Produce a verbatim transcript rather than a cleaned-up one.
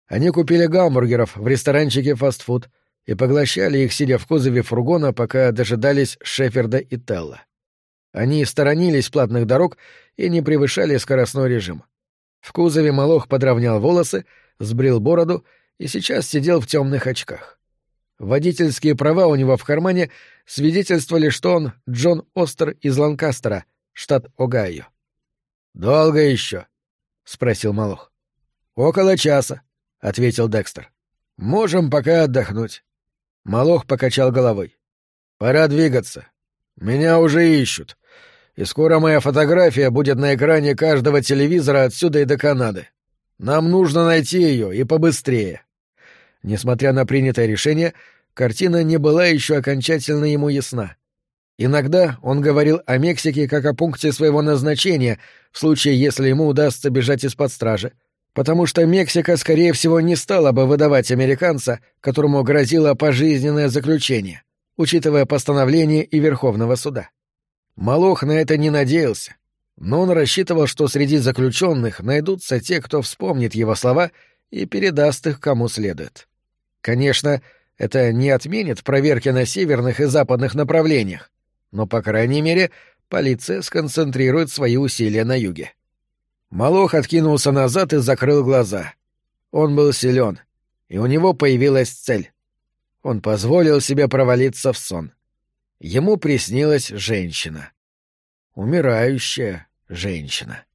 Они купили гамбургеров в ресторанчике фастфуд и поглощали их, сидя в кузове фургона, пока дожидались Шеферда и Телла. Они сторонились платных дорог и не превышали скоростной режим. В кузове Молох подровнял волосы, сбрил бороду и сейчас сидел в темных очках. Водительские права у него в кармане свидетельствовали, что он Джон Остер из Ланкастера, штат Огайо. «Долго еще?» — спросил Молох. «Около часа», — ответил Декстер. «Можем пока отдохнуть». Молох покачал головой. «Пора двигаться. Меня уже ищут. И скоро моя фотография будет на экране каждого телевизора отсюда и до Канады. Нам нужно найти ее, и побыстрее». Несмотря на принятое решение, картина не была еще окончательно ему ясна. Иногда он говорил о Мексике как о пункте своего назначения, в случае, если ему удастся бежать из-под стражи, потому что Мексика, скорее всего, не стала бы выдавать американца, которому грозило пожизненное заключение, учитывая постановление и Верховного суда. Молох на это не надеялся, но он рассчитывал, что среди заключенных найдутся те, кто вспомнит его слова и передаст их кому следует. Конечно, это не отменит проверки на северных и западных направлениях, но, по крайней мере, полиция сконцентрирует свои усилия на юге. Молох откинулся назад и закрыл глаза. Он был силен, и у него появилась цель. Он позволил себе провалиться в сон. Ему приснилась женщина. Умирающая женщина.